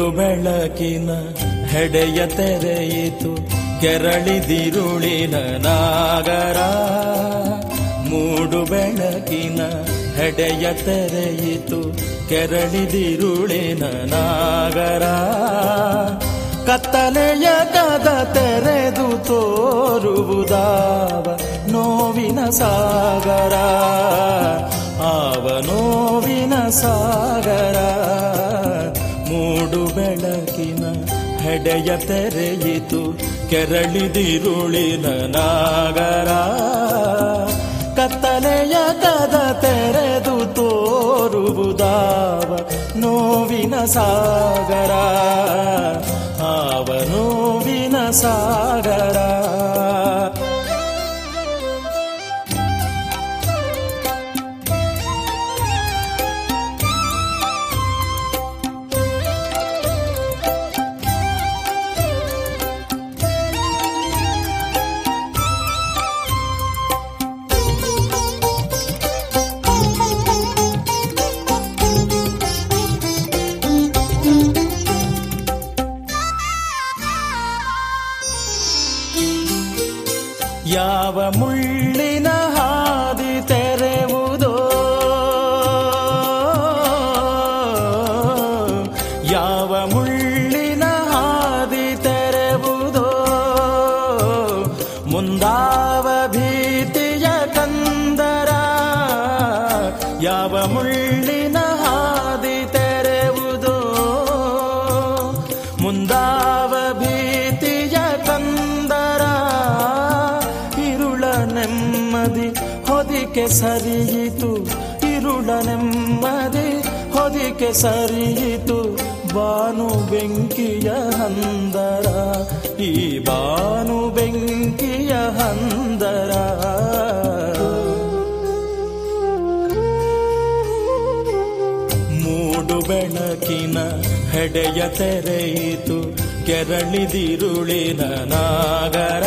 ಬೆಳಕಿನ ಹೆಡೆಯ ತೆರೆಯಿತು ಕೆರಳಿದಿರುಳಿನ ನಾಗರ. ಮೂಡು ಬೆಳಕಿನ ಹೆಡೆಯ ತೆರೆಯಿತು ಕೆರಳಿದಿರುಳಿನ ನಾಗರ. ಕತ್ತಲೆಯ ಕದ ತೆರೆದು ತೋರುವುದಾವ ನೋವಿನ ಸಾಗರ. ಆವ ನೋವಿನ ಸಾಗರ. ಮೂಡು ಬೆಳಕಿನ ಹೆಡೆಯ ತೆರೆಯಿತು ಕೆರಳಿದಿರುಳಿನ ನಾಗರ. ಕತ್ತಲೆಯ ಕದ ತೆರೆದು ತೋರುವುದಾವ ನೋವಿನ ಸಾಗರ. ಆವ ನೋವಿನ ಸಾಗರ. ಯಾವ ಮುಳ್ಳಿನ ಹಾದಿ ತೆರೆವುದೋ, ಯಾವ ಮುಳ್ಳಿನ ಹಾದಿ ತೆರೆವುದೋ, ಮುಂದಾವ ಭೀತಿಯ ಕಂದರ. ಯಾವ ಮುಳ್ಳಿನ ಹಾದಿ ತೆರೆವುದೋ, ಮುಂದಾವ ಭೀತಿಯ ಕಂದರ. ನೆಮ್ಮದಿ ಹೊದಿಕೆ ಸರಿಯಿತು, ಇರುಳ ನೆಮ್ಮದಿ ಹೊದಿಕೆ ಸರಿಯಿತು. ಬಾನು ಬೆಂಕಿಯ ಹಂದರ, ಈ ಬಾನು ಬೆಂಕಿಯ ಹಂದರ. ಮೂಡು ಬೆಳಕಿನ ಹೆಡೆಯ ತೆರೆಯಿತು ಕೆರಳಿದಿರುಳಿನ ನಾಗರ.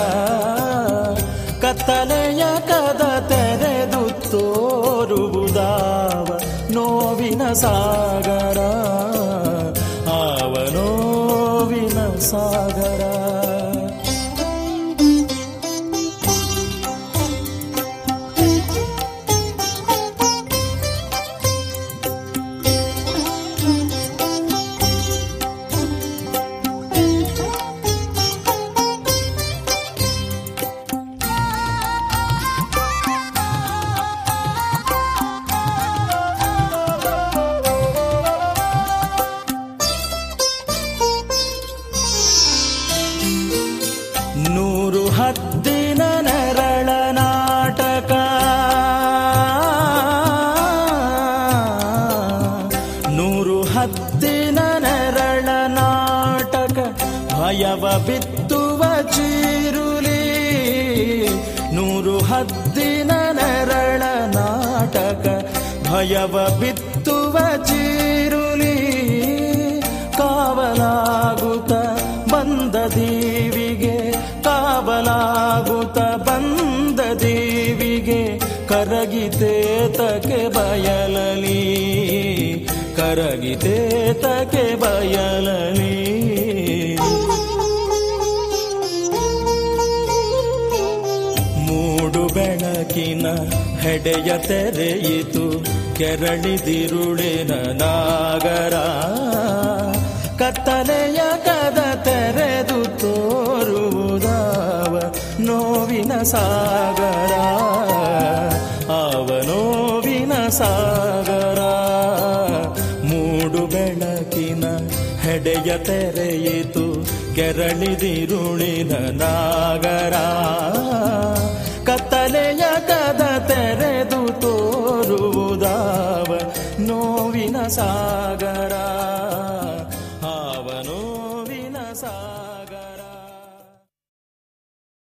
ಕತ್ತಲೆಯ ಕದ ತೆರೆದು ತೋರುವುದಾವ ನೋವಿನ ಸಾಗರ. ಆವ ನೋವಿನ ಸಾಗರ. ಹದ್ದಿನ ನೆರಳ ನಾಟಕ, ನೂರು ಹದ್ದಿನ ನೆರಳ ನಾಟಕ. ಭಯವ ಬಿತ್ತುವ ಚೀರುಲಿ, ನೂರು ಹದ್ದಿನ ನೆರಳ ನಾಟಕ. ಭಯವ ಬಿತ್ತುವ ಚೀರುಲಿ. ಕಾವಲಾಗುತ್ತ ಬಂದ ದೇವಿಗೆ, ಕಾವಲಾಗುತ್ತ ಬಂದ ದೇವಿಗೆ. ಕರಗಿತೇತಕ್ಕೆ ಬಯಲಲಿ, ಕರಗಿತೇತಕ್ಕೆ ಬಯಲಲಿ. ಮೂಡು ಬೆಳಕಿನ ಹೆಡೆಯ ತೆರೆಯಿತು ಕೆರಳಿದಿರುಳಿನ ನಾಗರ. ಕತ್ತಲೆಯ ಕದ ತೆರೆದು ತೋರುವುದಾವ ನೋವಿನ ಸಾಗರ. ಆವ ನೋವಿನ ಸಾಗರ. ಮೂಡು ಬೆಳಕಿನ ಹೆಡೆಯ ತೆರೆಯಿತು ಕೆರಳಿದಿರುಳಿನ ನಾಗರ. ಕತ್ತಲೆಯ ಕದ ತೆರೆದು ತೋರುವುದಾವ ನೋವಿನ ಸಾಗರ.